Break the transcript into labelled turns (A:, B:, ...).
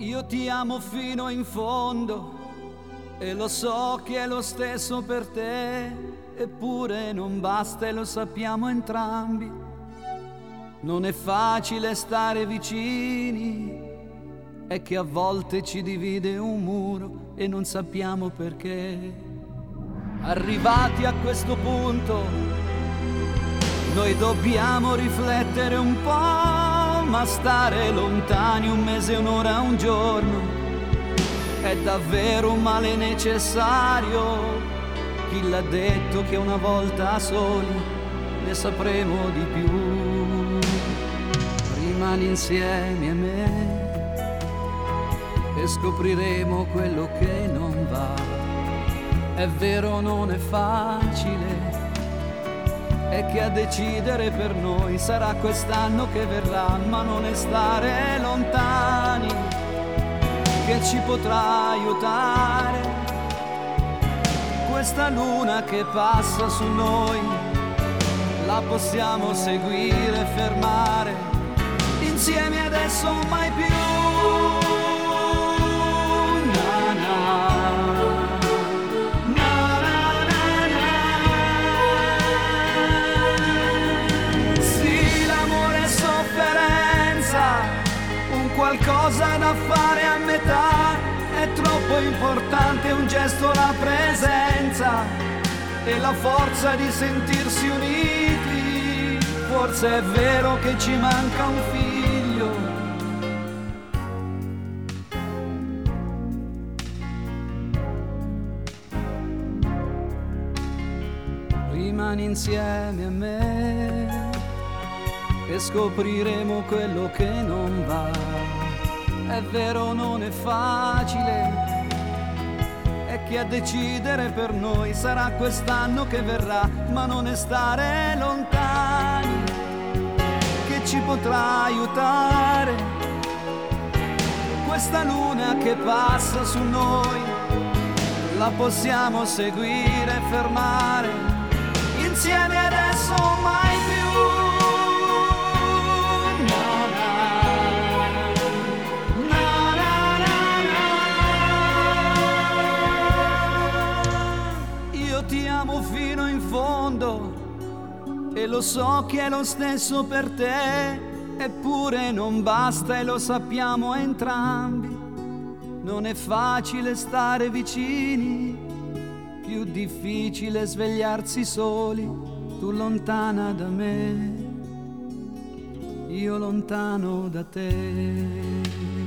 A: Io ti amo fino in fondo e lo so che è lo stesso per te, eppure non basta e lo sappiamo entrambi. Non è facile stare vicini, è che a volte ci divide un muro e non sappiamo perché. Arrivati a questo punto, noi dobbiamo riflettere un po', ma stare lontani un mese, un'ora, un giorno è davvero un male necessario. Chi l'ha detto che una volta soli ne sapremo di più? Rimani insieme a me e scopriremo quello che non va. È vero, non è facile, è che a decidere per noi sarà quest'anno che verrà, ma non è stare lontani che ci potrà aiutare. Questa luna che passa su noi la possiamo seguire, fermare insieme adesso o mai più. Na, na. Qualcosa da fare a metà, è troppo importante un gesto, la presenza e la forza di sentirsi uniti. Forse è vero che ci manca un figlio. Rimani insieme a me e scopriremo quello che non va. È vero, non è facile, è che a decidere per noi sarà quest'anno che verrà, ma non è stare lontani che ci potrà aiutare. Questa luna che passa su noi la possiamo seguire, fermare insieme adesso o mai più. Ti amo fino in fondo e lo so che è lo stesso per te, eppure non basta e lo sappiamo entrambi. Non è facile stare vicini, più difficile svegliarsi soli. Tu lontana da me, io lontano da te.